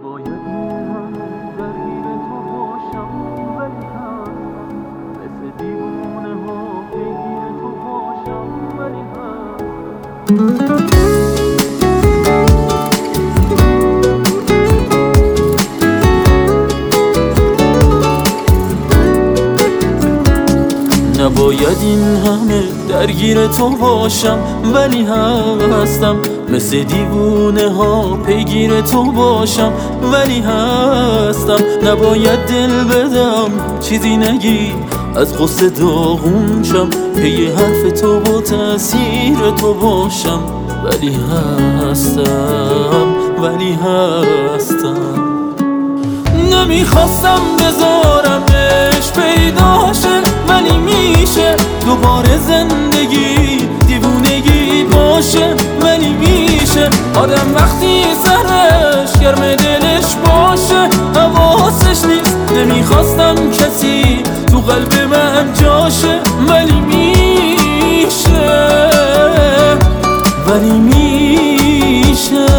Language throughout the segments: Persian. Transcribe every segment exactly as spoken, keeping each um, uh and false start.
نباید این همه درگیر تو باشم، ولی هستم مثل دیوونه ها پیگیر تو باشم، ولی هستم. نباید این همه درگیر تو باشم، ولی هستم مثل دیوونه ها پیگیر تو باشم، ولی هستم. نباید دل بدم چیزی نگی، از غصه داغون شم، پی حرف تو با تأثیر تو باشم، ولی هستم، ولی هستم. نمیخواستم بذارمش پیدا شه، ولی میشه دوباره زندگی دیوونگی باشه، ولی میشه آدم وقتی سرش گرم دلش باشه حواسش نیست. نمیخواستم کسی تو قلب من جاشه، ولی میشه، ولی میشه.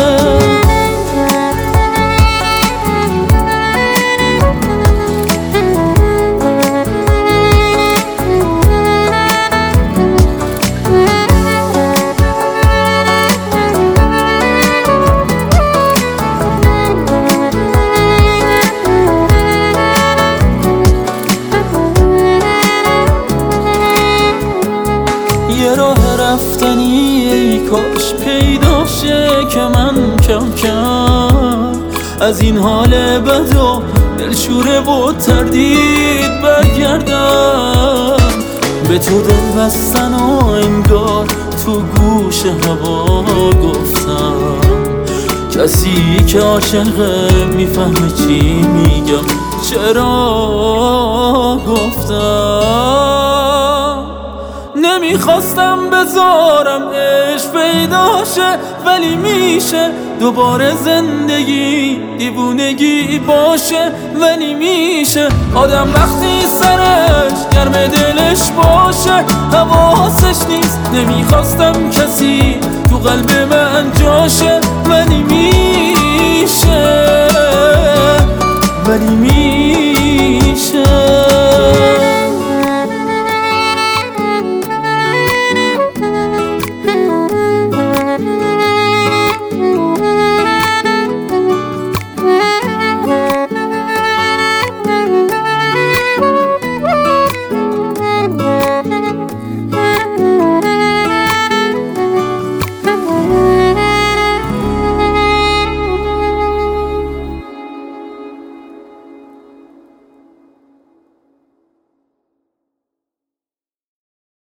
یه راه رفتنی ای کاش پیدا شه که من کم کم از این حال بد و دلشوره و تردید برگردم. به تو دل بستن و انگار تو گوش هوا گفتم، کسی که عاشقه میفهمه چی میگم، چرا گفتم. نمیخواستم بذارم عشق پیدا شه، ولی میشه دوباره زندگی دیوونگی باشه، ولی میشه آدم وقتی سرش گرم دلش باشه حواسش نیست. نمیخواستم کسی تو قلب من جاشه،